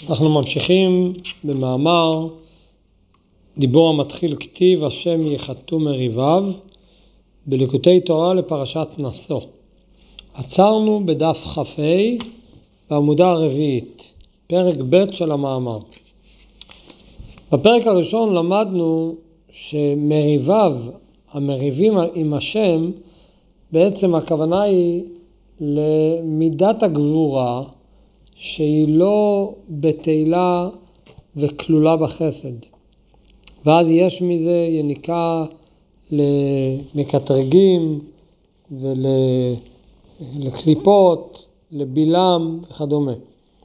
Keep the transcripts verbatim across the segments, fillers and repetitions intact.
אנחנו ממשיכים במאמר דיבור המתחיל כתיב השם יחתו מריביו בליקוטי תורה לפרשת נשוא. עצרנו בדף חפי בעמודה הרביעית, פרק ב' של המאמר. בפרק הראשון למדנו שמריביו, המריבים עם השם, בעצם הכוונה היא למידת הגבורה שהיא לא בתהילה וכלולה בחסד. ואז יש מזה יניקה למקטרגים ולקליפות, לבילם וכדומה.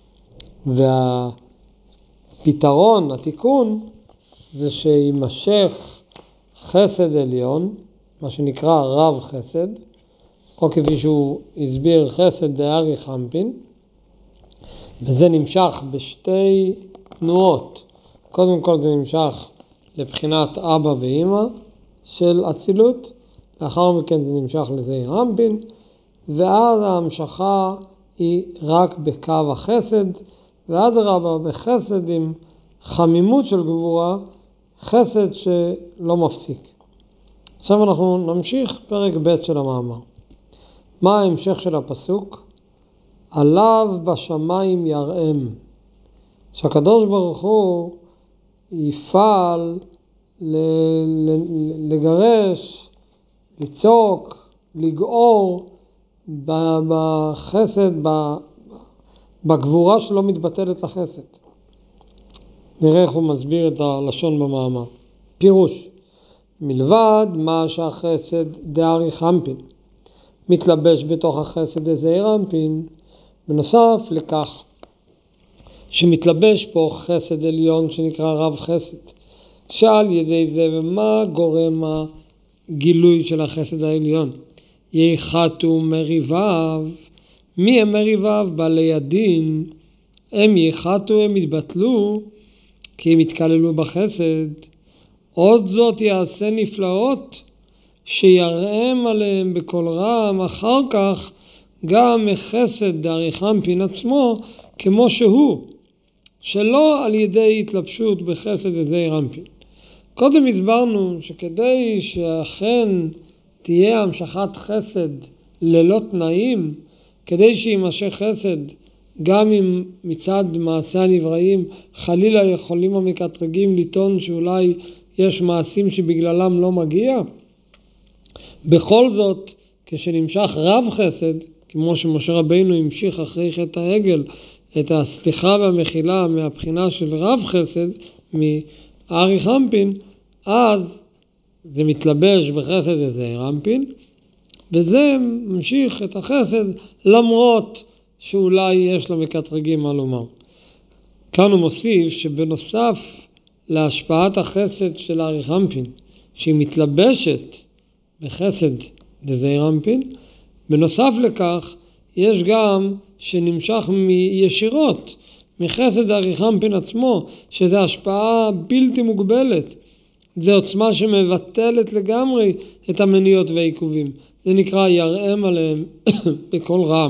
והפתרון, התיקון, זה שימשך חסד עליון, מה שנקרא רב חסד, או כפי שהוא הסביר חסד דארי חמפין, וזה נמשך בשתי תנועות. קודם כל זה נמשך לבחינת אבא ואמא של אצילות, לאחר מכן זה נמשך לזעיר אנפין, ואז ההמשכה היא רק בקו החסד, ועד רבה בחסד עם חמימות של גבורה, חסד שלא מפסיק. עכשיו אנחנו נמשיך פרק ב' של המאמר. מה ההמשך של הפסוק? עליו בשמיים יראם. שהקדוש ברוך הוא יפעל לגרש, לצעוק, לגעור בחסד, בגבורה שלא מתבטלת לחסד. נראה איך הוא מסביר את הלשון במאמר. פירוש, מלבד מה שהחסד דארי חמפין מתלבש בתוך החסד דזעיר אנפין, בנוסף לכך שמתלבש פה חסד עליון שנקרא רב חסד, שעל ידי זה ומה גורם הגילוי של החסד העליון? יחתו מריביו. מי הם מריביו? בעלי הדין. הם יחתו, הם יתבטלו כי הם יתקללו בחסד. עוד זאת יעשה נפלאות שיראם עליהם בכל רם אחר כך גם מחסד דארי חמפין עצמו כמו שהוא, שלא על ידי התלבשות בחסד דזעיר אנפין. קודם הסברנו שכדי שאכן תהיה המשכת חסד ללא תנאים, כדי שימשך חסד גם אם מצד מעשה הנבראים חלילה יכולים המקטרגים לטעון שאולי יש מעשים שבגללם לא מגיע, בכל זאת כשנמשך רב חסד, כמו שמשה רבינו המשיך אחרי חטא העגל את הסליחה והמחילה מהבחינה של רב חסד מארי חמפין, אז זה מתלבש בחסד דזעיר אנפין, וזה ממשיך את החסד למרות שאולי יש למקטרגים מה לומר. כאן הוא מוסיף שבנוסף להשפעת החסד של ארי חמפין שהיא מתלבשת בחסד דזעיר אנפין, בנוסף לכך יש גם שנמשך ישירות מחסד ארי חמפין עצמו, שזה השפעה בלתי מוגבלת. זה עוצמה שמבטלת לגמרי את המניעות והעיכובים. זה נקרא יראם עליהם בכל רם.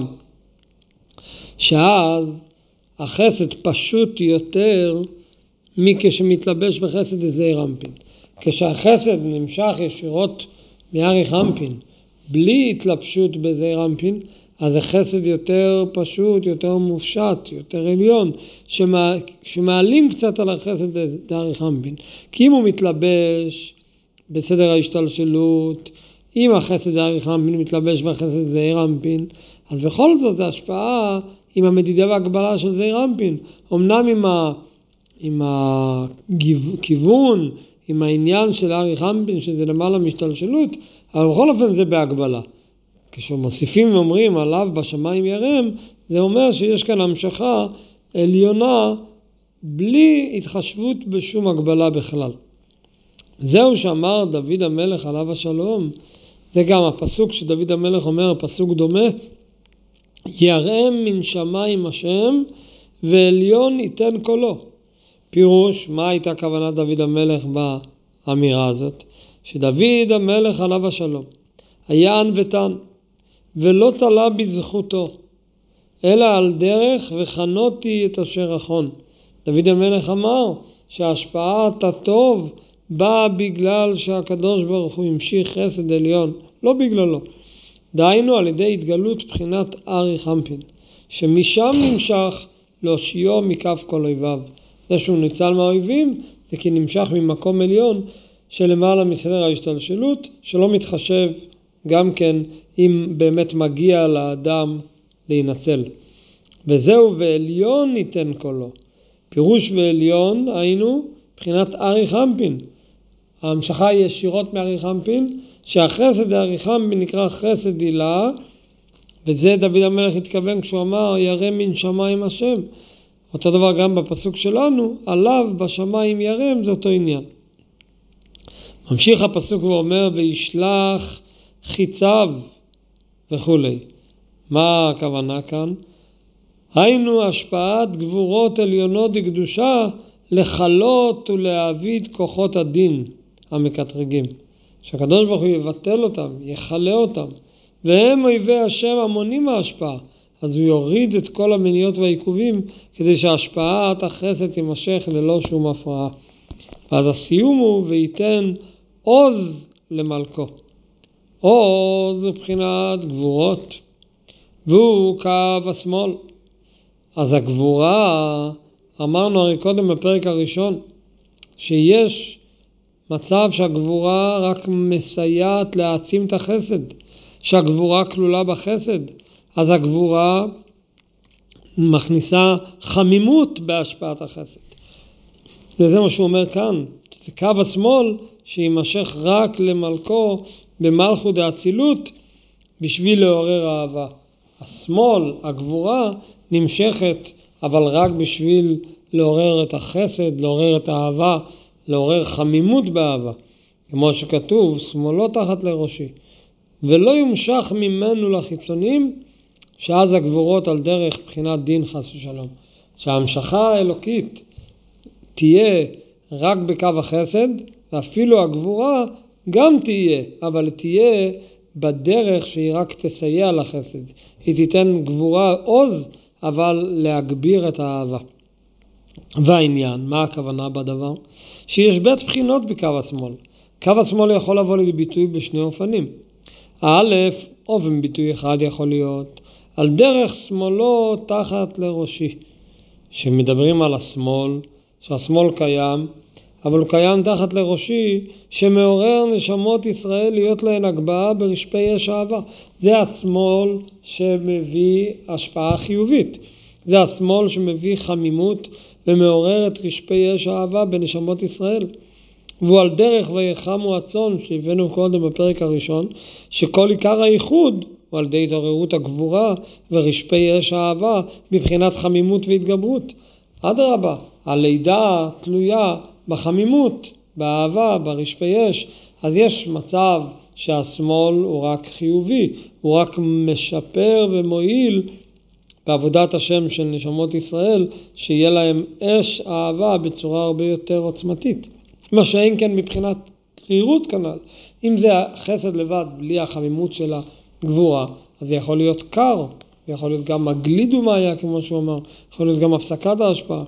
שאז החסד פשוט יותר מכשמתלבש בחסד דזעיר אנפין. כשהחסד נמשך ישירות מארי חמפין בלי התלבשות בזעיר אנפין, אז החסד יותר פשוט, יותר מופשט, יותר עליון, שמע... שמעלים קצת על החסד דארי חמפין. כי אם הוא מתלבש בסדר ההשתלשלות, אם החסד דארי חמפין מתלבש בחסד זעיר אנפין, אז בכל זאת זה השפעה עם המדידה והגבלה של זעיר אנפין. אמנם עם, ה... עם הכיוון, עם העניין של ארי חמפין, שזה למעלה משתלשלות, אבל בכל אופן זה בהגבלה. כשמוסיפים ואומרים עליו בשמיים יראם, זה אומר שיש כאן המשכה עליונה בלי התחשבות בשום הגבלה בכלל. זהו שאמר דוד המלך עליו השלום. זה גם הפסוק שדוד המלך אומר, פסוק דומה, יראם מן שמיים השם ועליון ייתן קולו. פירוש, מה הייתה כוונת דוד המלך באמירה הזאת? שדוד המלך עליו השלום היה ענוותן ולא תלה בזכותו, אלא על דרך וחנותי את אשר אחון. דוד המלך אמר שהשפעת הטוב באה בגלל שהקדוש ברוך הוא המשיך חסד עליון, לא בגללו. דהיינו על ידי התגלות בחינת ארי חמפין, שמשם נמשך להושיעו מכף כל אויביו. זה שהוא ניצל מהאויבים, זה כי נמשך ממקום עליון שלמעלה מסדר ההשתלשלות, שלא מתחשב גם כן אם באמת מגיע לאדם להינצל. וזהו ועליון ניתן קולו. פירוש ועליון היינו בחינת ארי חמפין. ההמשכה היא ישירות מארי חמפין, שהחסד הארי חמפין נקרא חסד הילה, וזה דוד המלך התכוון כשהוא אמר ירא מן שמיים השם. אותו דבר גם בפסוק שלנו, עליו בשמיים ירם, זה אותו עניין. ממשיך הפסוק ואומר וישלח חיציו וכו'. מה הכוונה כאן? היינו השפעת גבורות עליונות דקדושה לחלות ולהעביד כוחות הדין המקטרגים. שהקדוש ברוך הוא יבטל אותם, יחלה אותם, והם אויבי השם המונים מההשפעה. אז הוא יוריד את כל המניעות והעיכובים כדי שההשפעת החסד תימשך ללא שום הפרעה. אז הסיום הוא וייתן עוז למלכו. עוז הוא בחינת גבורות, והוא קו השמאל. אז הגבורה, אמרנו הרי קודם בפרק הראשון, שיש מצב שהגבורה רק מסייעת להעצים את החסד, שהגבורה כלולה בחסד. אז הגבורה מכניסה חמימות בהשפעת החסד. וזה מה שהוא אומר כאן, זה קו השמאל שימשך רק למלכו במלכות דאצילות בשביל לעורר אהבה. השמאל, הגבורה, נמשכת אבל רק בשביל לעורר את החסד, לעורר את האהבה, לעורר חמימות באהבה. כמו שכתוב, שמאלו תחת לראשי. ולא ימשך ממנו לחיצונים, שאז הגבורות על דרך בחינת דין חס ושלום. שההמשכה האלוקית תהיה רק בקו החסד, ואפילו הגבורה גם תהיה, אבל תהיה בדרך שהיא רק תסייע לחסד. היא תיתן גבורה עוז, אבל להגביר את האהבה. והעניין, מה הכוונה בדבר? שיש בית בחינות בקו השמאל. קו השמאל יכול לבוא לידי ביטוי בשני אופנים. א', אופן ביטוי אחד יכול להיות על דרך שמאלו תחת לראשי. שמדברים על השמאל, שהשמאל קיים, אבל הוא קיים תחת לראשי, שמעורר נשמות ישראל להיות להן הגבהה ברשפי אש אהבה. זה השמאל שמביא השפעה חיובית. זה השמאל שמביא חמימות ומעורר את רשפי אש אהבה בנשמות ישראל. והוא על דרך ויחמו הצאן שהבאנו קודם בפרק הראשון, שכל עיקר הייחוד הוא על ידי התעוררות הגבורה ורשפי אש האהבה מבחינת חמימות והתגברות. אדרבה, הלידה תלויה בחמימות, באהבה, ברשפי אש. אז יש מצב שהשמאל הוא רק חיובי, הוא רק משפר ומועיל בעבודת השם של נשמות ישראל, שיהיה להם אש אהבה בצורה הרבה יותר עוצמתית. מה שאין כן מבחינת חירות כנ"ל. אם זה חסד לבד, בלי החמימות של הגבורה, אז זה יכול להיות קר, זה יכול להיות גם מגליד ומעיה, כמו שהוא אמר, יכול להיות גם הפסקת ההשפעה.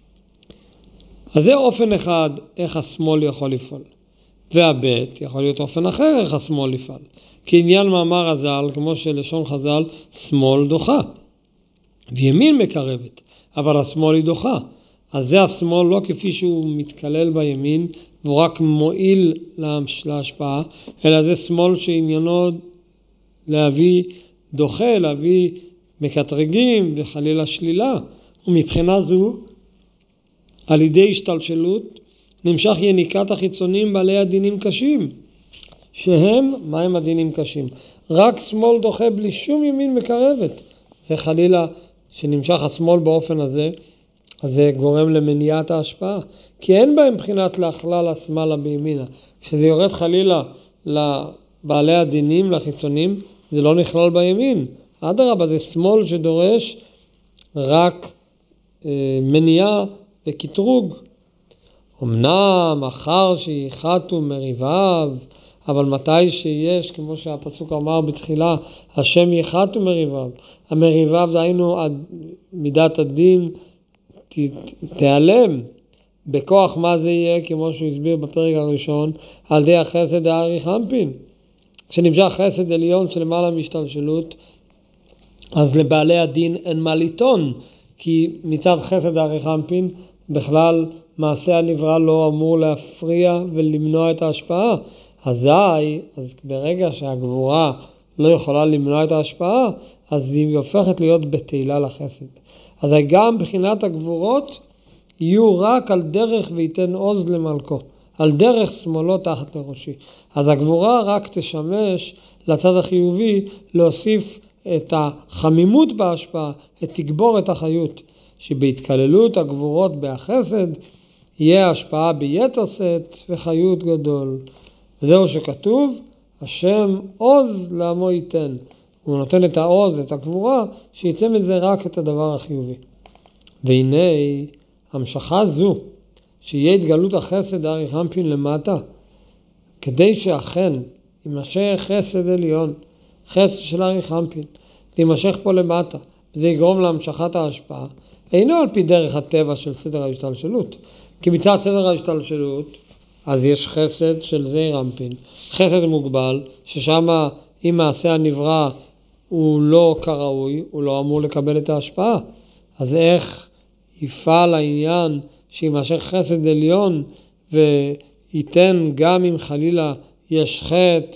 אז זה אופן אחד, איך השמאל יכול לפעול. והבית יכול להיות אופן אחר, איך השמאל לפעול. כי עניין מאמר הזל, כמו שלשון חז"ל, שמאל דוחה. וימין מקרבת, אבל השמאל היא דוחה. אז זה השמאל לא כפי שהוא מתקלל בימין, והוא רק מועיל להשפעה, אלא זה שמאל שעניינו להביא דוחה, להביא מקטרגים וחלילה שלילה. ומבחינה זו, על ידי השתלשלות, נמשך יניקת החיצונים בעלי הדינים קשים. שהם, מה הם הדינים קשים? רק שמאל דוחה בלי שום ימין מקרבת. זה חלילה שנמשך השמאל באופן הזה, אז זה גורם למניעת ההשפעה. כי אין בהם בחינת להכלל השמאלה בימינה. כשזה יורד חלילה לבעלי הדינים, לחיצונים, זה לא נכלל בימין. אדרבה, זה שמאל שדורש רק אה, מניעה וקטרוג. אמנם אחר שיחתו מריביו, אבל מתי שיש, כמו שהפסוק אמר בתחילה, השם יחתו מריביו. המריביו דהיינו מידת הדין ת, תיעלם בכוח מה זה יהיה, כמו שהוא הסביר בפרק הראשון, על די החסד הארי חמפין. כשנמשך חסד עליון של למעלה משתלשלות, אז לבעלי הדין אין מה לטעון, כי מצד חסד הארי חמפין, בכלל מעשה הנברא לא אמור להפריע ולמנוע את ההשפעה. אזי, אז ברגע שהגבורה לא יכולה למנוע את ההשפעה, אז היא הופכת להיות בתהילה לחסד. אז גם בחינת הגבורות יהיו רק על דרך ויתן עוז למלכו, על דרך שמאלו תחת לראשי. אז הגבורה רק תשמש לצד החיובי להוסיף את החמימות בהשפעה, את תגבור את החיות, שבהתקללות הגבורות בהחסד יהיה השפעה ביתר שאת וחיות גדול. וזהו שכתוב, השם עוז לעמו ייתן. הוא נותן את העוז, את הגבורה, שיצא מזה רק את הדבר החיובי. והנה המשכה זו, שיהיה התגלות החסד הארי חמפין למטה, כדי שאכן יימשך חסד עליון, חסד של הארי חמפין, יימשך פה למטה, וזה יגרום להמשכת ההשפעה, אינו על פי דרך הטבע של סדר ההשתלשלות. כי מצד סדר ההשתלשלות, אז יש חסד של זעיר אנפין, חסד מוגבל, ששם אם מעשה הנברא הוא לא כראוי, הוא לא אמור לקבל את ההשפעה. אז איך יפעל העניין שימשך חסד עליון וייתן גם אם חלילה יש חטא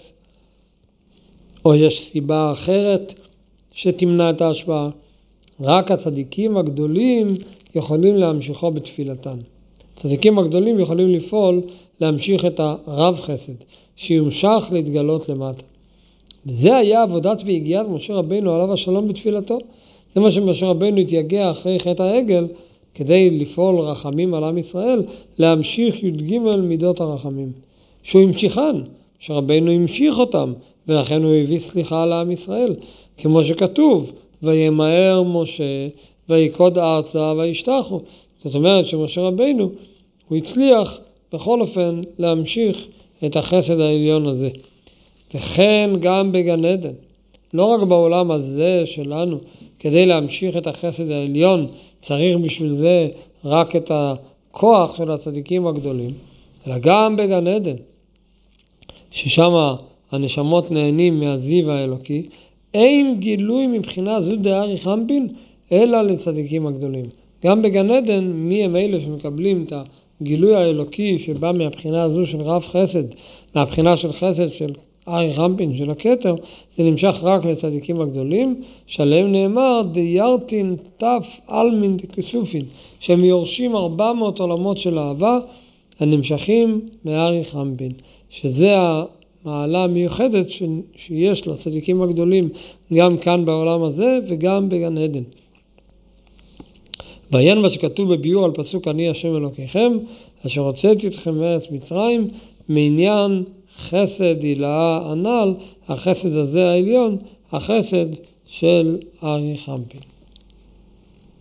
או יש סיבה אחרת שתמנע את ההשפעה? רק הצדיקים הגדולים יכולים להמשיכו בתפילתן. הצדיקים הגדולים יכולים לפעול להמשיך את הרב חסד, שימשך להתגלות למטה. זה היה עבודת והגיעת משה רבינו עליו השלום בתפילתו. זה מה שמשה רבינו התייגע אחרי חטא העגל, כדי לפעול רחמים על עם ישראל, להמשיך י"ג מידות הרחמים. שהוא המשיכן, משה רבינו המשיך אותם, ולכן הוא הביא סליחה על עם ישראל. כמו שכתוב, וימהר משה, ויקוד ארצה, וישתחו. זאת אומרת שמשה רבינו, הוא הצליח בכל אופן להמשיך את החסד העליון הזה. וכן גם בגן עדן, לא רק בעולם הזה שלנו, כדי להמשיך את החסד העליון, צריך בשביל זה רק את הכוח של הצדיקים הגדולים, אלא גם בגן עדן, ששם הנשמות נהנים מהזיו האלוקי, אין גילוי מבחינה זו דארי חמפין, אלא לצדיקים הגדולים. גם בגן עדן, מי הם אלה שמקבלים את הגילוי האלוקי שבא מהבחינה הזו של רב חסד, מהבחינה של חסד של ארי חמפין, של הכתר, זה נמשך רק לצדיקים הגדולים, שעליהם נאמר דיירתין תף אלמין דקסופין, שהם יורשים ארבע מאות עולמות של אהבה, הנמשכים מארי חמפין, שזה המעלה המיוחדת שיש לצדיקים הגדולים, גם כאן בעולם הזה וגם בגן עדן. ועיין מה שכתוב בביאור על פסוק אני השם אלוקיכם, אשר הוצאתי אתכם מארץ מצרים, מעניין חסד הילאה הנ"ל, החסד הזה העליון, החסד של ארי חמפין.